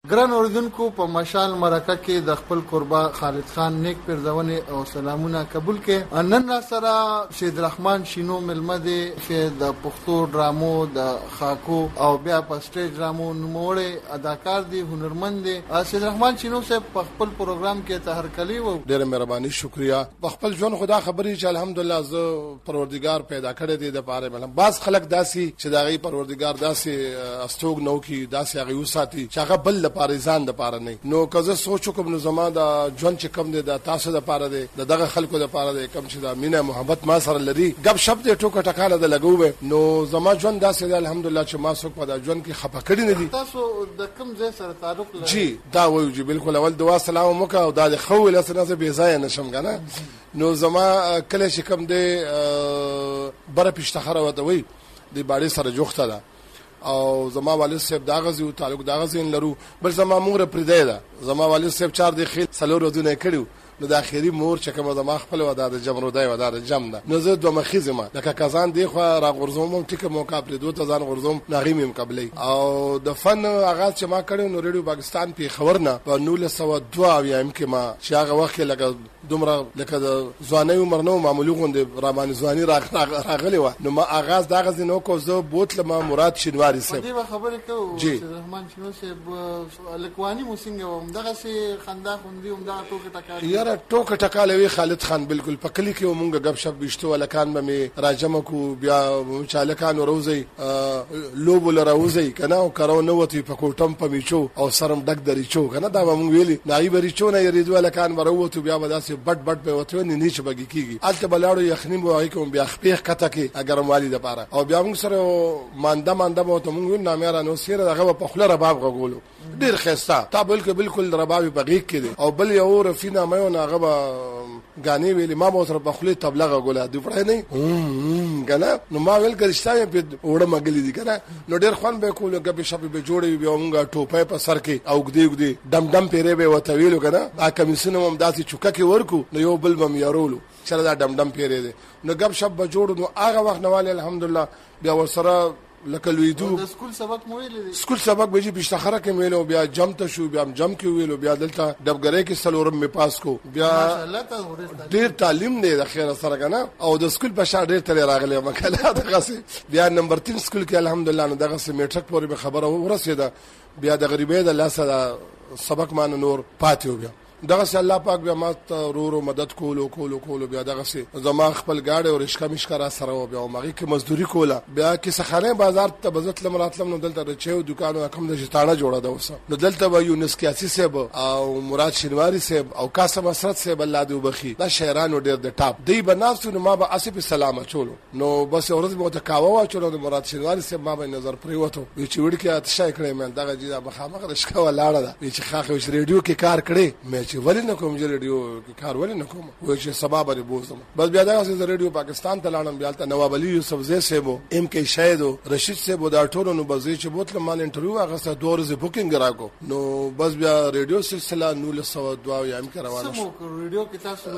ګران اوریدونکو په مشال مرکه کې د خپل قربا خالد خان نیک پرځونې او سلامونه قبول کې. نن را سره سید رحمان شینو ملمه دی چې د پښتو ډرامو د خاکو او بیا په سټیج ډرامو نوموړی اداکار دی، هنرمند دی. سید رحمان شینو صاحب په خپل پروګرام کې تهرکلی و. ډېر مهرباني، شکریا. په خپل ژوند خدا خبرې چې الحمدلله زه پروردګار پیدا کړی دی د پاره ملم. بعض خلک داسي چې داغي پروردګار داسي استوګ نو کی داسي هغه وساتي چې هغه بل پاریزان د پاره نه. نو که زه سوچ کوم نو زما د ژوند چې کم دی د تاسو د پاره دی، دغه خلکو د پاره دی، کم چې د مینه محبت ما سره لري، غب شپ دې ټوکه ټکاله د لګوي. نو زما ژوند داسې دی الحمدلله چې ما څوک په د ژوند کې خپه کړی نه دي. تاسو د کوم ځای سره تعلق لرئ؟ جی دا وایو جی بالکل. اول دعا سلام وکړه او دا د خو لسنه زه بې ځای نشم کنه. نو زما کله چې کم دی بره پښتخره وته وي د باړې سره جوخته ده او زما والد صاحب دا غزي او تعلق دا غزي لرو. بل زما مور پردې ده، زما والد صاحب 4 د خیل سلور ودونه کړو. نو د اخیری مور چې کوم زما خپل ودا د جمرودای ودا د جم ده. نو زه دوه مخیزه ما لکه کازان دی خو را غرزوم ټیک موقع پر دوه ځان غرزوم نغیم مقابله او د فن آغاز چې ما کړو نو ریډیو پاکستان په خبرنه په 1902 یم کې ما چې هغه وخت لکه دومره لکه د ځواني عمر نو معمولی غوند رحمان ځواني راغلی و. نو ما آغاز دا غزي نو کو زه بوتله ما مراد شینواری صاحب دی خبره کو سید رحمان شینو صاحب لکوانی موسنګ هم دغه سي خندا خوندي هم دا ټوکه ټکاله ټوکه ټکاله وی. خالد خان بالکل په کلی کې مونږ غب شپ بشتو ولکان به راجم کو بیا چالکان روزي لوب لروزي کنه او کرو نو وتی په کوټم په میچو او سرم ډک دریچو کنه دا مونږ ویلي نایب ریچو نه یریدو ولکان وروته بیا بداسه بټ بټ په وته نه نیچ بګی کیږي الته بلاړو یخنی مو هی کوم بیا خپېخ کته کې اگر مالی د پاره او بیا موږ سره مانده مو ته مونږ نامه نو سیر دغه په خله رباب غولو ډیر خسته تا بالکل رباب په غیږ کې دي او بل یو رفینا مې نه غبا غانې ویلې ما مو سره په خله تبلغه غولا دی پړای نه کنه. نو ما ویل کرشتای په وړه مګلی دي کنه. نو ډیر خوان به کول غبي شپې به جوړې بیا مونږه ټوپه په سر کې او ګدي دم پیره به وته ویلو کنه. ا کمیسونه هم داسې چوکه کې ورکو نو یو بل بم یارولو چر دا دم پیره دي. نو غب شپ به جوړو نو هغه وخت نواله الحمدلله بیا ورسره لکه لویدو د سکول سبق مو ویل. سکول سبق به چې پښتخره کې ویلو بیا جم ته شو بیا جم کې ویلو بیا دلته ډبګری کې سلورم می پاس کو بیا ډیر تعلیم دی د خیر سره کنه او د سکول په شاړ ډیر تل راغلی مکله دغه بیا نمبر 3 سکول کې الحمدلله نو دغه میټرک پورې به خبره ورسېده. بیا د غریبۍ د لاسه سبق مان نور پاتې بیا دغه سه الله پاک بیا ما ورو مدد کولو بیا دغه سه زما خپل گاډي او رشکا مشکرا سره بیا مغه کې مزدوري کوله بیا کې سخانه بازار ته بزت لمراتلم نو دلته چيو دکانو کوم د شتانه جوړه ده وسه نو دلته و یونس کیاسی صاحب او مراد شینواری صاحب او قاسم اسرت صاحب الله دې وبخي دا شهرانو ډېر د ټاپ دی بنافسو نو ما به اسف سلام چولو نو بس اورز مو ته کاوه چولو مراد شینواری صاحب ما به نظر پریوتو چې وړ کې اتشای کړې مې دغه جدا بخامه رشکا ولاړه ده چې خاخه ریډیو کې کار کړې مې چې ولې نه کوم ریډیو کې کار ولې نه کوم و چې سبب لري بوزم بس بیا دا چې ریډیو پاکستان ته لاړم بیا ته نواب علي یوسف زی صاحب ام کې شاهد رشید صاحب دا ټولو نو بزې چې بوتل مان انټرویو هغه سره 2 ورځې بوکینګ راکو نو بس بیا ریډیو سلسله 1902 یم کې روانه شو ریډیو کې تاسو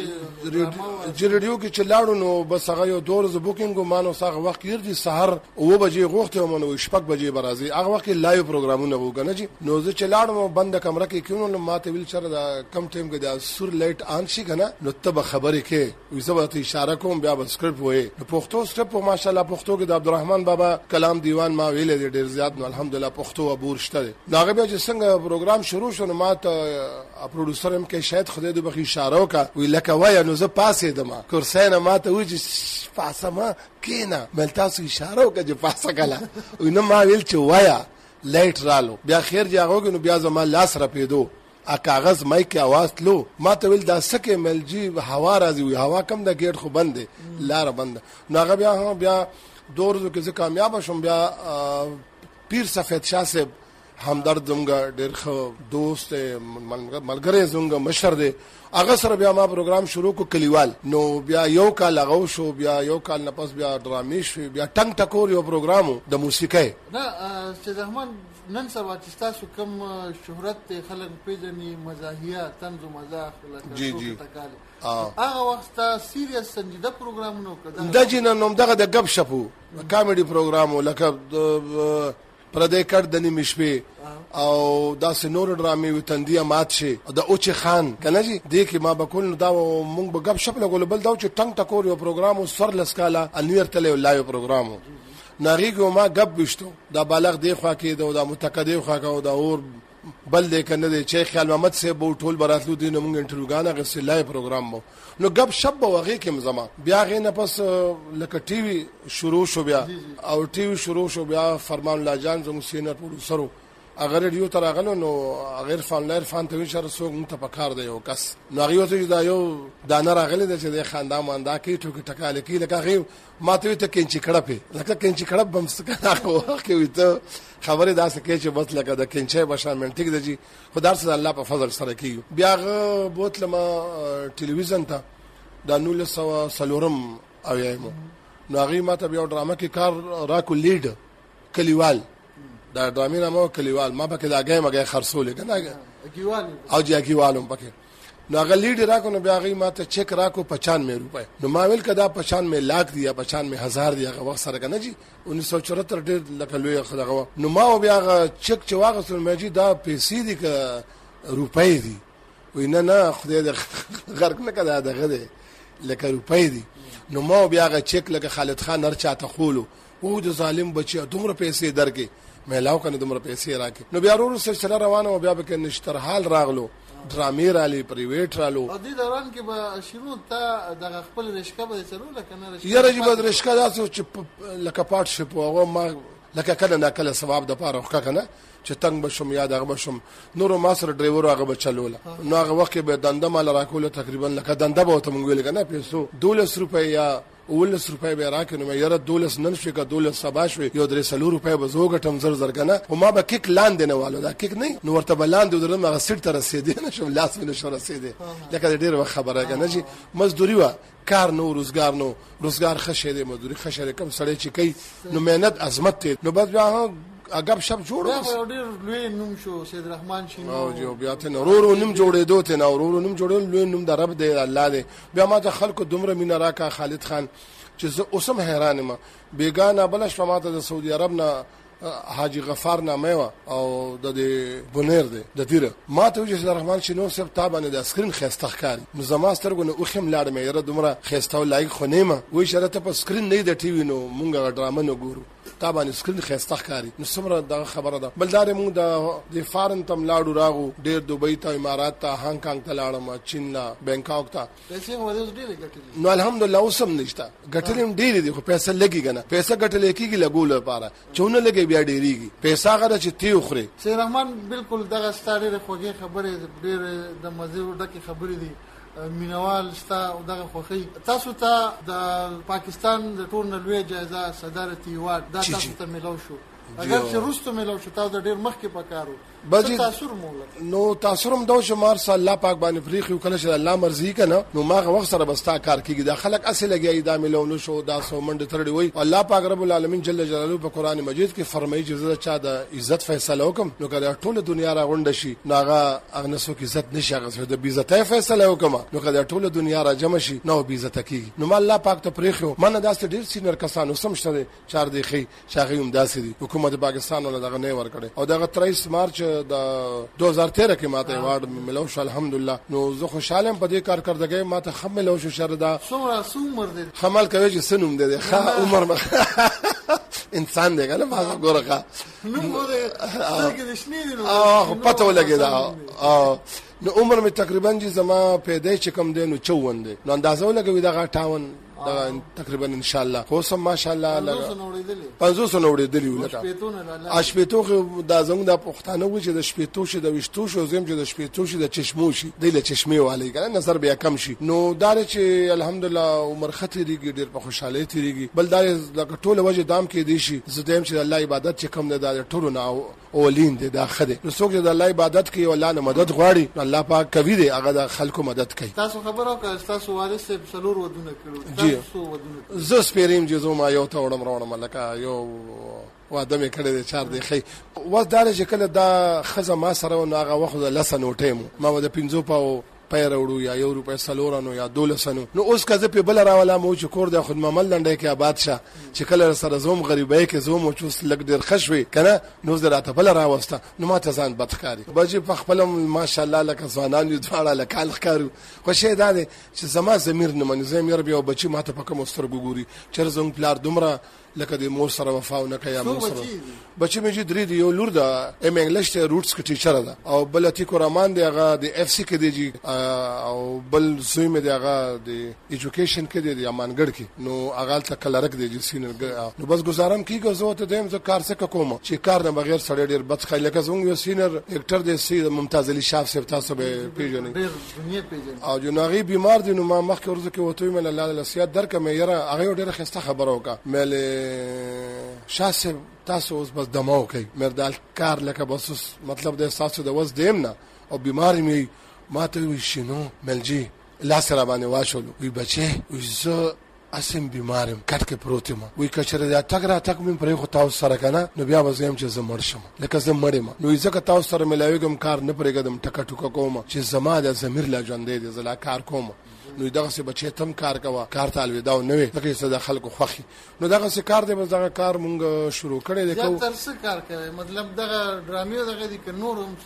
لومبه ریډیو کې چلاړو نو بس هغه یو 2 ورځې بوکینګ مانو ساغه وخت یې سحر او بجې غوښته مونږ شپږ بجې برازي هغه وخت لایو پروګرامونه وګنه جی نو زه چلاړم بند کمره کې کیونو ماته ویل چر دا کم ټیم کې دا سور لایټ آن شي کنه نو ته خبرې کې وسه ته اشاره کوم بیا سکرپټ وې نو پښتو سکرپټ ماشاءالله پښتو کې د عبدالرحمن بابا کلام دیوان ما ویلې ډېر زیات نو الحمدلله پښتو عبور شته داغه بیا چې څنګه پروګرام شروع شو نو ما ته پروډوسر هم کې شاید خدای دې بخي اشاره وکړه وی لکه وای نو زه پاسې دما کورسینه ما ته وی چې پاسه ما کینا مل تاسو اشاره وکړه چې پاسه کلا نو ما ویل چې وایا لایټ رالو بیا خیر جاغو نو بیا زما لاس را پیدو ا کاغذ مای کې आवाज تلو ما ته ویل دا سکه ملجی هوا راځي وي هوا کم د گیټ خو بند دی لار بند نو هغه بیا دورزو کې کامیاب شوم بیا پیر سفید شاه صاحب همدرد زمګه ډېر خو دوست ملګری زمګه مشر دی هغه سره بیا ما پروګرام شروع کو کلیوال نو بیا یو کال هغه شو بیا یو کال نه پس بیا ډرامې شو بیا ټنګ ټکور یو پروګرامو د موسیقۍ دا سید رحمان نن سبا چې تاسو کوم شهرت خلک پیژني مزاحیه طنز و مزاح جی هغه وخت سیریس سنجیده پروګرامونه کړه د جنن نوم دغه د غب شپو کامیډي پروګرامو لکه پردې کټ د نیمې شپې او دا سنور ډرامې وتندیا مات شي د اوچ خان کنه جی دې کې ما بکول دا مونږ به غب شپ لګول بل دا چې ټنګ ټکور یو پروګرام سر لسکاله انویر تله لایو پروګرام ناغيګو ما غب وشتو دا بالغ دی خوا کې دا متقدی خوا کې دا اور بل دې کنه دی چې خیال محمد سے بو ټول براتلو دین مونږ انټرویو غانا غسل لای پروګرام مو نو غب شپ وغه کې مزما بیا غې نه پس لکه ټي وي شروع شو بیا او ټي وي شروع شو بیا فرمان الله جان زمو سینر پروډوسرو اگر ریډیو تر غلو نو غیر فنلر فان ته شر سو مت پکار دی او کس نو غيو ته دا یو دانه راغلی د چې د خاندان ماندا کې ټوکی ټکاله کې لکه غيو ماته ته کینچی کړه لکه کینچی کړه بمسکنه وخت کې ته خبره دا سکه چې بس لکه د کینچه بشان من ټیک دی خدای سره الله په فضل سره کیو بیا بوتلم ټلویزیون ته د 1900 او یمو نو غي ماته بیا ډرامه کې کار راکو لیډ کلیوال دا ډرامې نامو کلیوال ما پکې دا غي خرصول کنه او جاګیوالم پکې نو هغه لیډ راکو نو بیا غي ماته چیک راکو 95 روپے نو ما ویل کدا 95 लाख دی یا 95 هزار دی هغه وخت سره کنه جی 1974 ډېر لکه لوی خدغه نو ما بیا هغه چیک چې واغسل مې جی دا پیسې دي ک روپۍ دي وینه نه خدای دې غرق نه کړه دغه دې لکه روپۍ دي نو ما بیا هغه چیک لکه خالد خان هر چاته خولو او د ظالم بچي دومره پیسې درکې مې لاو کنه دومره پیسې راکې نو بیا ورور سره روانه او بیا به کې نشتر حال راغلو ډرامې رالي پرایویټ رالو او دې دوران کې به شروع ته د خپل رشکه به چلو لکه نه یاره چې به رشکه داسو چې لکه پات شپ او ما لکه کله نه کله ثواب د پاره وکړه کنه چې تنگ بشم یاد هغه بشم نور ما سره ډرایور هغه بچلوله نو هغه وخت به دنده مال راکول تقریبا لکه دنده به ته مونږ ویل کنه پیسو 12 روپے یا 12 روپے به راکې نو یاره 12 نن شي کا 12 سبا شوي یو 300 روپے به زوګټم زر کنه او ما به کیک لاندې نه والو دا کیک نه نو ورته بلاندې درم هغه سټ تر رسیدې نه شم لاس مې نشو رسیدې لکه ډېر خبره کنه چې مزدوري وا کار نو روزګار خشه دې مزدوري خشه کم سړی چې کوي نو مهنت عظمت نو بس بیا اګب شپ جوړو ډېر لوی نوم شو سید رحمان شینو او جو بیا ته نورو نوم جوړې دوته نورو نوم جوړول لوی نوم د رب دی الله دی بیا ما ته خلکو دومره مینا راکا خالد خان چې زه اوسم حیران ما بیگانه بلش فماته د سعودي عرب نه حاجی غفار نامه او د بونیر دی د تیر ما ته چې رحمان شینو صاحب تابانه د اسکرین خسته ښکاری زما سترګونه او خم لاړ مې یره دومره خسته لایق خنیمه وې شرته په اسکرین نه د ټي وي نو مونږه ډرامه نو ګورو تابانه اسکرین خسته ښکاری نو سمره دا خبره ده بلدار مونږ د فارن تم لاړو راغو ډیر دوبۍ ته امارات ته هانګ کانګ ته لاړم چین لا بانکاک ته پیسې ورته ډیره ګټلې نو الحمدلله اوسم نشته ګټلې ډیره دي خو پیسې لګي کنه پیسې ګټلې کیږي لګول لپاره چونه لګي بیا ډیریږي پیسې غره چې تی خوري سید رحمان بالکل دغه ستاره خوږه خبره ډیر د مزه ډکه خبره دي مینوال ستا دغه خوخي تاسو ته د پاکستان د ټورنل وی جایزه صدارت ایوارد دا تاسو ته ملو شو اگر چې روستو ملو شو تاسو ډیر مخکې پکارو تاثیر مولا نو تاثیر هم دا شمار صلی الله پاک باندې فریخ یو کله چې الله مرضی کنه نو ماغه وخت سره بستا کار کیږي دا خلک اصل لګي دا ملو شو دا سو منډ ترړي وي الله پاک رب العالمین جل جلاله په قران مجید کې فرمایي چې زړه چا د عزت فیصله وکم نو کله ټول دنیا را غونډ شي ناغه اغنسو کې عزت نشي هغه د عزت فیصله وکم نو کله ټول دنیا را جمع شي نو به عزت کیږي نو الله پاک ته فریخ من داسې ډیر سینر کسانو سمشته چار دی خي شاغي هم داسې دي حکومت پاکستان ول دغه نه ور کړي او دغه 23 مارچ د 2013 کې ماته ایوارډ ملو شو الحمدلله نو زه خوشاله په دې کارکردګۍ ماته خمل شو شردا څومره عمر دې خمل کوي چې سنوم دې ښه عمر انسان دی کنه ما ګورخه نو مو څنګه دې شنې دي نو پته ولګی دا نو عمر می تقریبا چې زما پیدای چې کم دی نو 54 دی نو اندازه ولګوي دا 58 دا تقریبا ان شاء الله خو سم ماشاءالله 500 نوړېدلی ولته اشپېتو دا زموږ د پښتانه و چې د شپېتو شه د وشتو شو زم چې د شپېتو شه د چشمو شي د چشمه والی کنه نظر بیا کم شي نو دار چې الحمدلله عمر خطرېږي ډېر په خوشاله تیریږي بل دار د ټوله وجه دام کې دی شي زدم چې الله عبادت چې کم نه د ټولو نه اولین دي دا خده نو څوک چې د الله عبادت کوي او الله نه مدد غواړي الله پاک کوي دی هغه د خلکو مدد کوي تاسو خبرو که تاسو وارث سلور ودونه کړو تاسو ودونه زه سپیریم جزو ما یو ته وړم لکه یو واده مې کړی د 4 دی خي و دا چې کله دا خزه ما سره نو هغه وخت د لسن وټیم ما د 15 په پیر وړو یا 1 روپۍ سلورانو یا 12 نو اوس کزه په بل راولا مو چې کور د خود ممل لنډه کې آباد شه چې کله سره زوم غریبای کې زوم چوس لګ ډیر خشوي کنه نو زراته بل راوسته نو ما ته ځان بدخاري بجې په خپل ماشاءالله لکه ځوانان یو دواړه لکال ښکارو خو شي دا دی چې زما زمير نه منځم یې بیا بچي ماته په کوم سترګو ګوري چې زوم پلار دومره لکه د مور سره وفا نه کوي مور سره بچي مې چې درې دی یو لور ده ام انګلیش ته روټس کې ټیچر ده او بل تی کورمان دی هغه د اف سی کې دی او بل زوی مې دی هغه د ایجوکیشن کې دی امانګړ کې نو هغه ته کلرک دی سینر نو بس گزارم کیږي زه ته دیم زه کار څه کوم چې کار نه بغیر سړی ډیر بد خای لکه زموږ یو سینر اکټر دی سید ممتاز علي شاف صاحب تاسو به پیژنئ او جناغي بیمار دي نو ما مخکې ورته کې وته مې الله له سیادت درک مې یره هغه ډیره خسته خبره وکړه مې شاسه تاسو اوس بس دماو کوي مردال کار لکه بس مطلب د احساس د وز دیم نه او بیماری می ماته وی شنو ملجی لا سره باندې واشلو وی بچي وی زه اسم بیمارم کټ کې پروت یم وی کچره دا تک را تک مې پرې خو تاسو سره کنه نو بیا وزم چې زه مړ شم لکه زه مړم نو ځکه تاسو سره ملاویګم کار نه پرېګم ټکا ټوکا کوم چې زما د زمير لا ژوندې دي زلا کار کوم نو دغه څه بچی تم کار کوا کار ته الوداع نه وي دغه څه د خلکو خوخي نو دغه څه کار دی بس دغه کار مونږ شروع کړی دی کو تر څه کار کوي مطلب دغه ډرامې دغه دي ک نور هم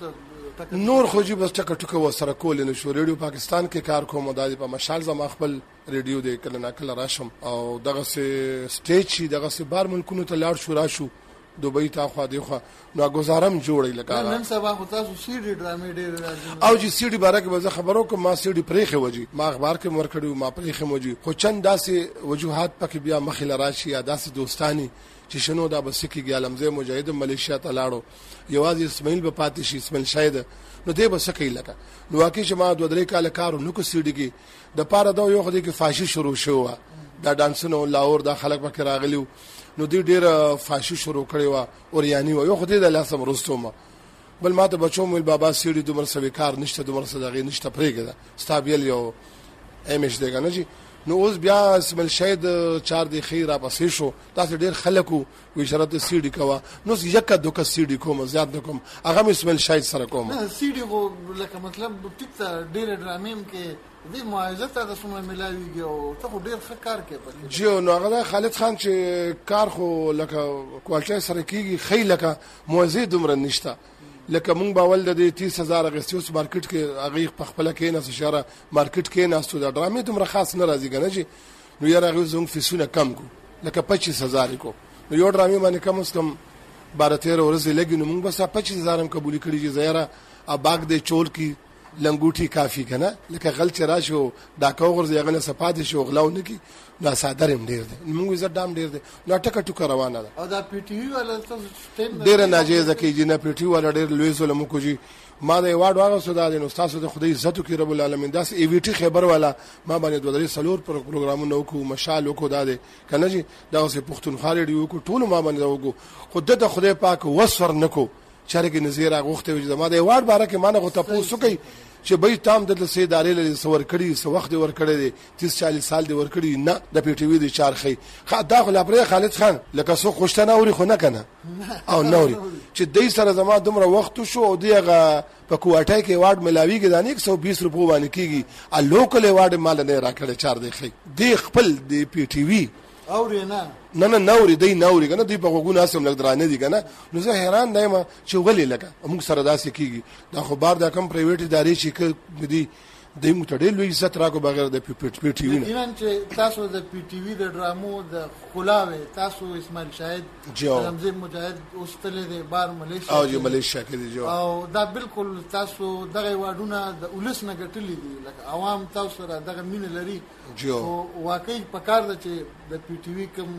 نور خو جی بس ټکا ټوکا وسره کول نو شو ریډیو پاکستان کې کار کوم د په مشال زما خپل ریډیو دی کله نه کله راشم او دغه څه سټیج شي دغه څه بار ملکونو ته لاړ شو راشو دوبۍ ته خو دی خو نو گزارم جوړی لکه نن سبا خو تاسو سیډي ډرامې ډېر راځي او جی سیډي بارے کې به خبرو کوم ما سیډي پرېخه وږي ما اخبار کې مور کړو ما پرېخه وږي خو چند داسې وجوهات پکې بیا مخې لراشي یا داسې دوستانی چې شنو دا بس کې ګالمزه مجاهد ملیشیا ته لاړو یوازې اسماعیل به پاتې شي اسماعیل شاید نو دی بس کې لکه نو واکې چې ما 2-3 کال کارو نو کو سیډي کې د پاره دا یو خدای کې فاشي شروع شو دا ډانسونو لاور دا خلک پکې راغلیو نو دی ډیر فاشي شروع کړی و او یعنی یو خدای د لاسم رستومه بل ماته بچو مول بابا سیډي دومره سوي کار نشته دومره صدقې نشته پرېګه ستابیل یو امیش دیګا نه جی نو اوس بیا اسمل شاید 4 دی خیر اپسې شو تاسو ډیر خلکو وی شرط سیډي کوا نو یکه دوکه سیډي کوم زیات نکوم هغه اسمل شاید سره کوم سیډي خو لکه مطلب ټیک ډیر ډرامیم کې دې معاوضه ته د سمه ملاویږي او ته ډیر ښه کار کوي جی نو هغه خالد خان چې کار خو لکه کوالټي سره کیږي خې لکه موزه دومره نشته لکه مونږ باول د 30000 اغستیوس مارکیټ کې هغه په خپل کې نه اشاره مارکیټ کې نه استو د ډرامې دومره خاص نه راځي کنه چې نو یاره هغه زنګ فیسونه کم کو لکه 25000 کو نو یو ډرامې باندې کم اس کم 12-13 ورځې لګي نو مونږ بس 25000 هم قبول کړی چې زیاره اباګ د چول کی لنګوټي کافی کنه لکه غلط راشو دا کوغرز یغنه صفات شو غلاو نکی نو صادرم ډیر دي موږ زړه دام ډیر دي نو ټکه ټکه روانه ده او دا پی ټی وی ولا سیستم ډیر ناجیزه کیږي نه پی ټی وی ولا ډیر لوی ظلم کوي ما د ایوارډ واغ سودا دي نو تاسو د خدای عزت کی رب العالمین داس ای وی ټی خبر والا ما باندې 2-3 سلور پروګرامونه وکړو مشال وکړو دا دي کنه جی دا اوسه پښتونخوا ریډیو کو ټول ما باندې وکړو خود د خدای پاک وسور نکو چرګ نذیر غوخته وجه ما د ایوارډ باره کې ما نه غو تاسو کوي چې به تام د سې ادارې لري سور کړي سو وخت ور کړي دي 30-40 سال دی ور کړي نه د پی ټی وی د چارخي دا خو لپاره خالد خان لکه سو خوشتنه اوري خو نه کنه او نوري چې دای سره زما دومره وخت شو او دیغه په کوټای کې وارد ملاویږي د 120 روپو باندې کیږي ا لوکل وارد مال نه راکړي 4 دی خي دی خپل دی پی ټی وی اوري نه نوري دی نوري کنه دی په غوګونه اسم لګ درانه دي کنه نو زه حیران دایم چې غلي لګه موږ سره داسې کیږي دا خو بار دا کم پرایویټ ادارې چې دی د متډل لوی عزت راکو بغیر د پی ټی وی نه ایوان چې تاسو د پی ټی وی د ډرامو د خلاوه تاسو اسماعیل شاهد رمزي مجاهد اوستلې د بار ملیشیا او ملیشیا کې دی او دا بالکل تاسو دغه واډونه د اولس نه ګټلې دي لکه عوام تاسو سره دغه مين لري او واقعي پکار ده چې د پی ټی وی کوم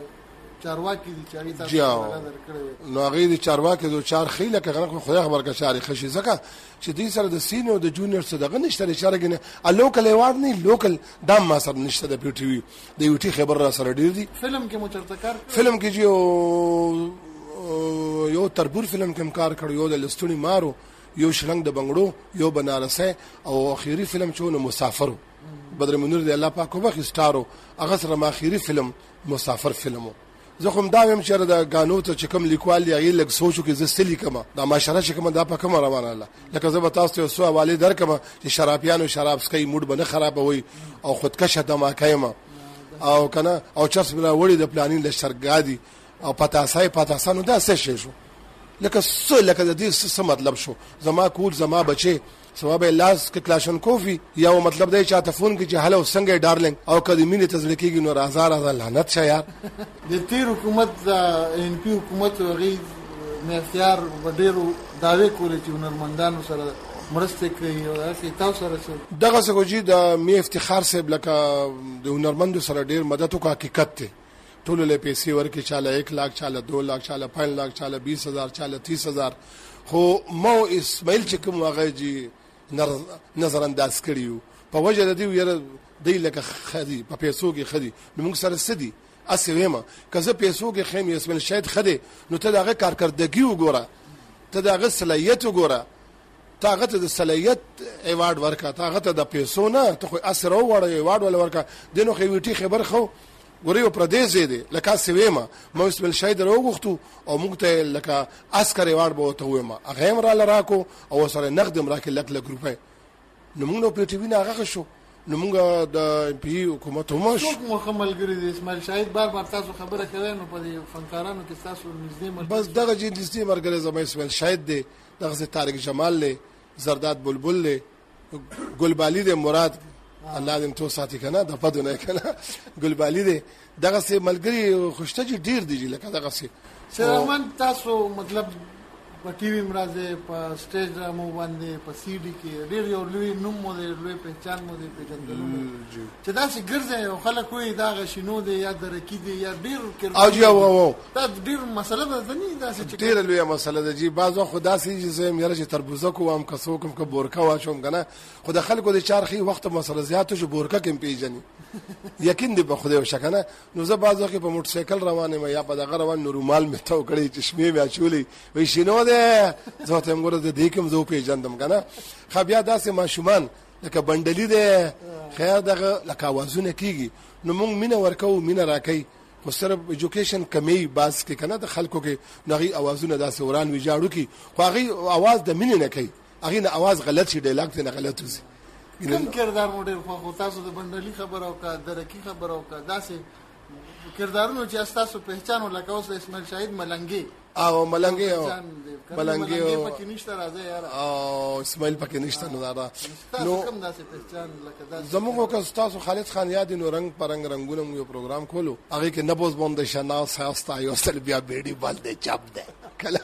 چارواکي دي چې تاسو نظر کړی نو هغه دي چارواکي دو چار خیله که خدای خبر کا شاري خشي زکه چې دې سره د سینو د جونیئر سره دغه نشته شارګنه ا لوکل ایوارد نه لوکل دام ما سره نشته د پی ټی وی د یو ټی خبر را سره ډیر دي فلم کې مچرتکار فلم کې یو تربور فلم کې کار کړو یو د لستونی مارو یو شلنګ د بنگړو یو بنارسه او اخیری فلم چونه مسافر بدر منیر دی الله پاک وبخ سٹارو هغه سره ما اخیری فلم مسافر فلمو زه خو دا هم چې د غانو ته چې کوم لیکوال یې لګ سوچو کې زستلی کما دا معاشره چې کوم دا په کوم روانه الله لکه زه به تاسو سو حواله درکم چې شرابيانو شراب سکي موډ بنه خرابوي او خودکشه دماکایما او کنه او چرس بلا وړي د پلانینګ له شرګادي او پتاسانو دا څه شي شو لکه د دې څه مطلب شو زما کول زما بچي ثواب لاس کې کلاشنکوفي یا مطلب دی چې تفون کې چې هلو څنګه ډارلینګ او کدی مینه تزلکیږي نو هزار لعنت شه یار د تیر حکومت د ان پی حکومت غي معیار وډیرو داوی کولې چې هنرمندانو سره مرسته کوي او تاسو سره دغه څه کوجی د می افتخار صاحب لکه د هنرمندو سره ډیر مدد وکړه حقیقت ته ټول له پیسې ورکې چاله 1 लाख چاله 2 लाख چاله 5 लाख چاله 20000 چاله 30000 خو مو اسماعیل چې کوم هغه جی نظر انداز کړیو په وجه د دې یره دی لکه خدي په پیسو کې خدي نو موږ سره سدي اسی وېما کزه پیسو کې خیم اسماعیل شاید خدي نو ته دغه کارکردګي وګوره ته دغه صلاحیت وګوره طاقت د صلاحیت ایوارډ ورکا طاقت د پیسو نه ته خو اثر وړ ایوارډ ول ورکا دینو خو ویټي خبر خو ګوريو پردیس دی لکه سویما مو اسماعیل شاید راوغختو او موږ ته لکه عسكر ایوارډ به وته وېما هغه هم را لراکو او سره نقد راکې لک روپے نو موږ نو پی ټی وی نه هغه شو نو موږ د پی حکومت هم شو مکمل ګری د اسماعیل شاید بار تاسو خبره کوي نو په فنکارانو کې تاسو نږدې بس دغه جې نږدې مرګره زما اسماعیل شاید دی دغه طارق جمال له زرداد بلبل له ګلبالی د مراد الله دې تو ساتي کنه د پدونه کنه ګلبالی دې دغه سه ملګری خوشته ډیر دی لکه دغه سه سرمن تاسو مطلب په ټي وي مرزه په سټیج درامو باندې په سی ډي کې ډیر یو لوی نوم مو دی لوی پہچان مو دی پیژندل چې دا څنګه ګرځي او خلک وي دا غشینو دی یا درکی دی یا ډیر کړي او جی او دا ډیر مسله ده نه دا چې ډیر لوی مسله ده جی بعضو خدا سي چې مېره چې تربوزه کوم کسو کوم کو بورکا واچوم کنه خدا خلکو د چارخي وخت مسله زیاتو چې بورکا کوم پیژني یقین دی په خدای وشکنه نو زه بعضو کې په موټر سایکل روانه مې یا په دغه روان نورمال مې ته کړی چشمه مې اچولې وای شینو ده زه ته موږ د دې کوم زو پیژندم کنه خو بیا داسې ماشومان لکه بندلی ده خیر دغه لکه आवाजونه کیږي نو موږ مینه ورکو مینه راکې خو صرف ایجوکیشن کمی باز کې کنه د خلکو کې نغي आवाजونه داسې وران وی جاړو کی خو هغه आवाज د مینه نه کوي هغه نه आवाज غلط شي ډایلاګ ته نه غلط وسی کوم کردار موډل خو تاسو د بندلی خبر او کا درکی خبر او کا داسې کردارونو چې تاسو پہچان ولکه اوس اسماعیل شاهید ملنګي او ملنګي پکې نشته راځي یار او اسماعیل پکې نشته نو دا نو کوم داسې پہچان لکه داسې زموږ کو تاسو خالد خان یاد نو رنگ پرنګ رنگونه یو پروګرام کولو هغه کې نبوز باندې شناو ساستا یو سل بیا بیډي بال دې چاپ ده کله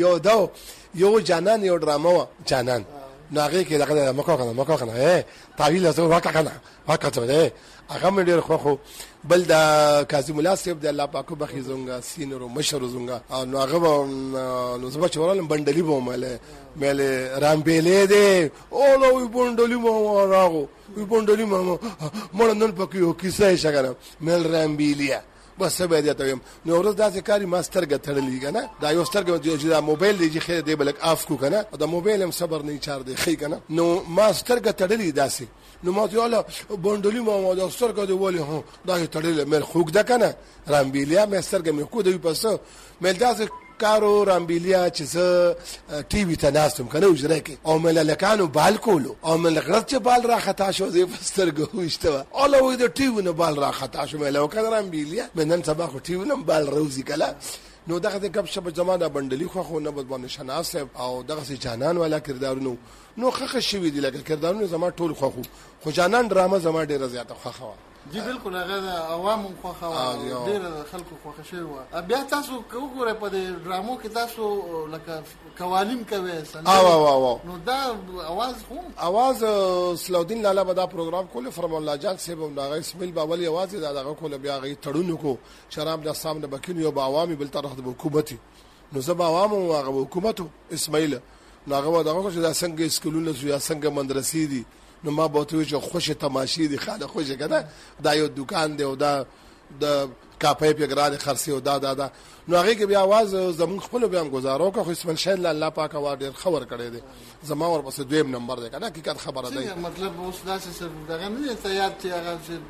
یو جانان یو ډرامه جانان ناغه کې لکه مکو کنه تعویل زو واکه ته هغه مې ډېر خو بل د کاظم الله صاحب د الله پاک بخي زونګه سینرو مشر زونګه نو هغه نو زما چورال بندلی بو مله رام بیلې دې او لو بندلی مو راغو بندلی مو مړندل پکې یو کیسه شګره مل رام بیلیا بس به دې ته نو ورځ داسې کاری ماستر غتړلې کنه دا یو سترګ د موبایل دی خیر دی بلک اف کو کنه دا موبایل هم صبر نه چار دی خې کنه نو ماستر غتړلې داسې نو ما ته الله بندلی ما دا سترګ دی ولې هو دا تړلې مل خوګ ده کنه رامبیلیا مسترګ مې کو دی پس مل داسې کارو رامبیلیا چې زه ټي وي ته ناستم کنه وجره کې او مل لکانو بال کولو او مل غلط چې بال را خطا شو زه پسترګو وشته الله وې د ټي وي نه بال را خطا شو مل وکړه رامبیلیا منن سبا خو ټي وي نه بال روزي کله نو دغه د کب شپ زمانہ بندلی خو نه بد باندې شناس او دغه سي جانان والا کردارونو نو خخ شوی دی لکه کردارونو زما ټول خو جانان ډرامه زما ډیره زیاته خو جی بالکل هغه عوام خو ډیر خلکو خو شوی بیا تاسو وګورئ په ډرامو کې تاسو لکه قوالین کوي نو دا आवाज سلودین لالا بدا پروګرام کوله فرمان الله جان صاحب دا اسماعیل باولی आवाज دا کوله بیا غي تړونو کو شراب د سامنے بکینو یو عوامي بل طرف د حکومتي نو زبا عوام او هغه حکومتو اسماعیل ناغه دا چې دا څنګه سکولونه یا څنګه مدرسې دي نو ما به ته چې خوشی تماشې دي خاله خوشی کنه دا یو دکان دی او دا د کاپې پیګراد خرڅي او دا نو هغه کې بیا आवाज زمون خپل بیا گزارو که خو اسماعیل شاهد الله پاک وا ډیر خبر کړي دي زما ور پس دویم نمبر دی کنه حقیقت خبره ده مطلب اوس داسې دغه نه ته یاد چې هغه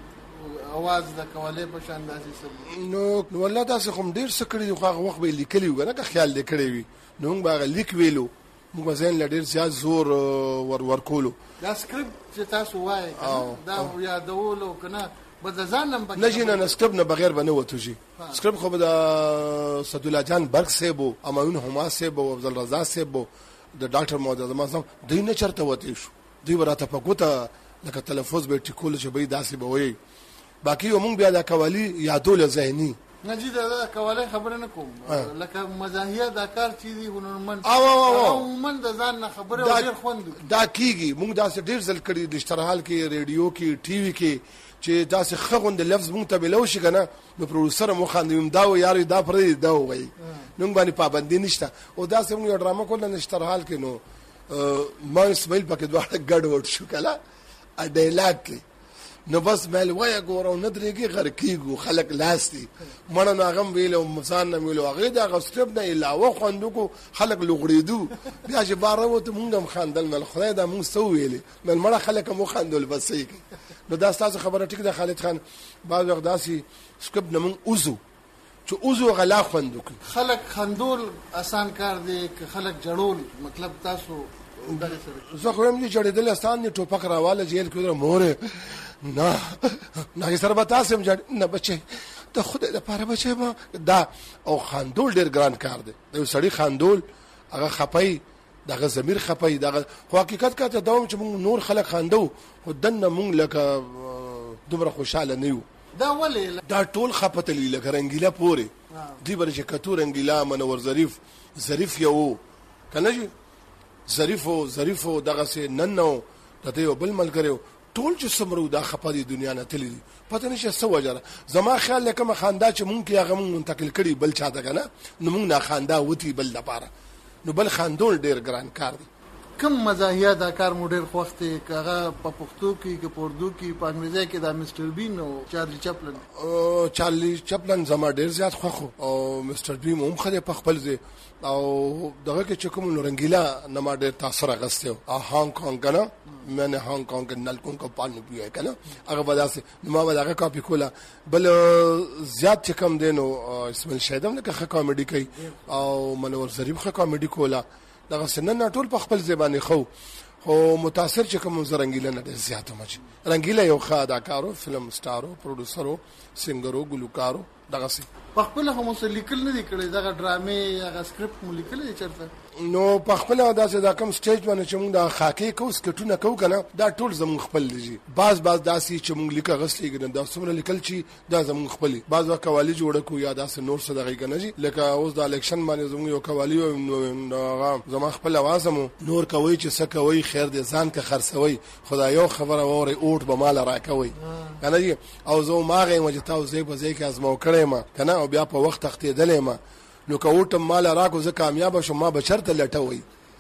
اواز د کولې په شان داسې نو والله تاسو کوم ډیر څه کړی خو هغه وخت به لیکلی وګنه که خیال دې کړی وي نو موږ هغه لیک ویلو موږ ځین لډیر زیات زور ورکولو دا سکرپټ چې تاسو وایي دا یادولو کنه بدزانم پکې نجی نه سکرپټ نه بغیر باندې وته شي سکرپټ خو د سعد الله جان برق صاحب امایون حما صاحب او عبد الرزاق صاحب د ډاکټر معتز اعظم دوی نه چرته وته شو دوی ورته پکوته لکه تلفظ به ټکول چې به داسې به وي باقي موږ بیا د قوالی یادول ذهني نجی دا قوالی خبره نه کوم لکه مزاحیه دا کار چې دی هنرمند عموما د ځان نه خبره ډیر خوند دا کیږي موږ داسې ډیر ځل کړي د اشتراحال کې ریډیو کې ټي وي کې چې داسې خغوند لفظ مونږ ته بلو شي کنه نو پروډوسر مو خاندیم دا و یار دا پرې دا وای نو باندې پابندي نشته او داسې موږ ډرامه کول نه اشتراحال کې نو ما اسماعیل پکې دواړه ګډ وډ شو کله ا ډایلاګ کې نو بس مل وای ګورو نه درېږي غر کېګو خلک لاستي مړه نو هغه ویل او مسان نه ویل هغه دا غسټب نه علاوه خوندو کو خلک لغړېدو بیا چې بار وته مونږ هم خاندل مل خدای دا مونږ سو ویلې مل مړه خلک مو خاندل بس یې نو دا تاسو خبره ټیک ده خالد خان بعض وخت داسي سکب نه مونږ اوزو چې اوزو غلا خوندو خلک خندول آسان کار دی که خلک جړول مطلب تاسو زه خو هم دې جړېدل آسان دي ټوپک راواله جیل کې مور نه سره به تاسو هم نه بچي ته خدای لپاره بچي ما دا او خاندول ډیر ګران کار دی یو سړی خاندول هغه خپای دغه ضمیر خپای دغه خو حقیقت کته دوم چې موږ نور خلک خاندو خو دنه موږ لکه دومره خوشاله نه یو دا ولې دا ټول خپتلی لکه رنگیلا پوره دی برچ کتو رنگیلا منور ظریف یو کنه جی ظریفو دغه سه ننو ته یو بل ملګریو ټول چې سمرو دا خپه دی دنیا نه تللی پته نشه سو وجره زما خیال لکه خندا چې مونږ کې هغه مونږ منتقل کړي بل چاته کنه نو مونږ نه خندا وتی بل لپاره نو بل خاندول ډیر ګران کار دی کم مزاحیه دا کار مو ډیر خوښ دی کغه په پښتو کې کې پردو کې په انګریزي کې دا مستر بین او چارلی چپلن زما ډیر زیات خوښ او مستر بین هم خله په خپل ځای او دغه کې چې کوم رنگیلا نما ډیر تاثیر غسته او هانګ کانګ کنه مینه هانګ کانګ نلکون کو پانی پیه کنه هغه بداسه نو ما هغه کاپی کولا بل زیات چې کم دینو اسماعیل شیدم نه که کامیډي کوي او منور ظریف کامیډي کولا دغه سنن ټول په خپل زبانه خو متاثر چې کوم زرنګیله نه زیاته مچ رنگیله یو ښه اداکارو فلم سټارو پروډوسرو سنگرو ګلوکارو دغه سي په خپل هم لیکل نه دي کړي دغه ډرامې یا سکرپټ مو لیکل دي چرته نو په خپل داسې دا کوم سټیج باندې چې موږ د خاکي کو سکټونه کو کنه دا ټول زمون خپل دي باز داسي چې موږ لیکه غسلی ګنه دا څومره لیکل چې دا زمون خپل باز وکوالي جوړ کو یا داسې نور څه دغه کنه جی لکه اوس د الیکشن باندې زمون یو کوالي نو زما خپل आवाजمو نور کوي چې څه کوي خیر دې ځان که خرڅوي خدایو خبره وره اوټ به مال راکوي کنه جی او زه ماغه مجتاو زې په ځای کې ازمو کړم ما کنه او بیا په وخت تختیدلې ما نو کوټم مال راکو زه کامیاب شوم ما بشرته لټوي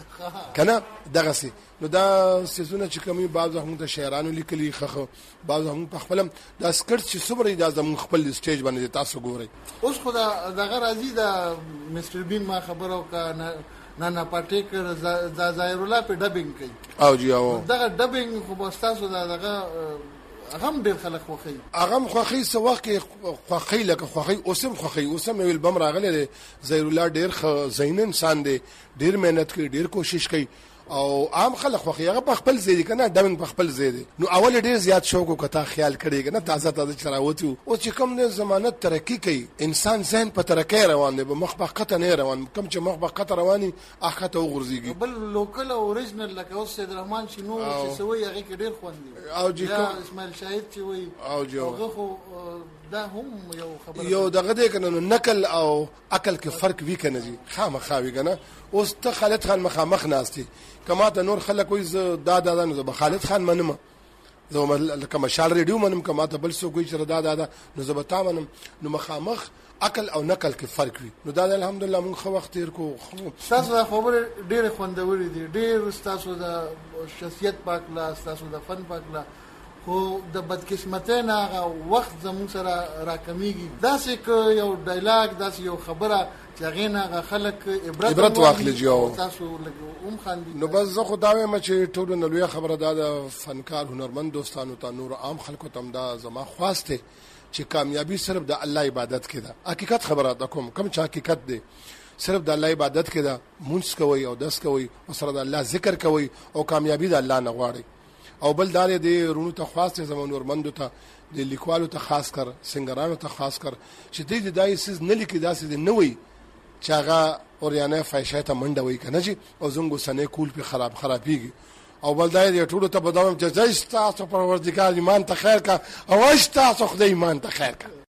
کنه دغه سي نو دا سيزونه چې کومي بعض هم د شاعرانو لیکلي خخ بعض هم په خپلم دا سکرټ چې صبرې د زمون خپل سټیج باندې تاسو ګورئ اوس خدا دغه راځي دا مستر بین ما خبرو کا نه پټیکر ظاهر الله په ډبینګ کوي او جی او دغه ډبینګ خو بستاسو دغه اغم ډیر خلک خوخي اغم خوخي سو وخت خوخي لکه خوخي اوسم ویل بم راغله ظاهر الله ډیر زین انسان دی ډیر مهنت کوي ډیر کوشش کوي او عام خلک خوخي هغه په خپل ځای کنه دمن په خپل ځای دی نو اول ډیر زیات شوق او کته خیال کړي کنه تازه چراوتی او چې کوم نه ضمانت ترقی کوي انسان ذهن په ترقی روان دی مخ په قطه نه روان کوم چې مخ په قطه رواني اخته وغورځيږي بل لوکل اوریجنل لکه اوس سید رحمان شینو چې سوي هغه کې ډیر خوند دی او جی اسماعیل شاهد چې وي او جو هغه دا هم یو خبره یو دغه دې کنه نقل او عقل کې فرق وی کنه جی خامخاوي کنه اوس ته خالد خان مخامخ ناشتي کما ته نور خلک وي دا نو زه خالد خان منم زه لکه مشال ریډیو منم کما ته بل څوک وي چې دا نو زه به تا منم نو مخامخ عقل او نقل کې فرق وي نو دا الحمدلله مونږ خو وخت تیر کو تاسو خبره ډېر خوندوري دي ډېر تاسو د شخصیت پاک لا تاسو د فن پاک لا خو د بدقسمتۍ نه هغه وخت زموږ سره راکمیږي. داسې که یو ډایلاګ، داسې یو خبره چې هغې نه هغه خلک عبرت واخلي او تاسو لږ خاندي. نو بس زه خو دا وایم چې ټولو نه لویه خبره دا د فنکار هنرمند دوستانو ته، نور عام خلکو ته هم دا زما خواست دی چې کامیابي صرف د الله عبادت کې ده. حقیقت خبره ده کوم چې حقیقت دی صرف د الله عبادت کې ده. مونځ کوئ او دس کوئ او سره د الله ذکر کوئ او کامیابي د الله نه غواړئ. او بل دار دی رونو ته خاص ته زمون ورمندو ته د لیکوالو ته خاص کر سنگرانو ته خاص کر چې دې دای سیز نه لیکي داسې نه وي چې هغه اوریانه فایشه ته منډه وي کنه چې او زنګو سنې کول په خرابېږي. او بل دای دی ټولو ته بدوم چې زې تاسو پروردګار ایمان ته خیر کا او تاسو خدای ایمان ته خیر کا.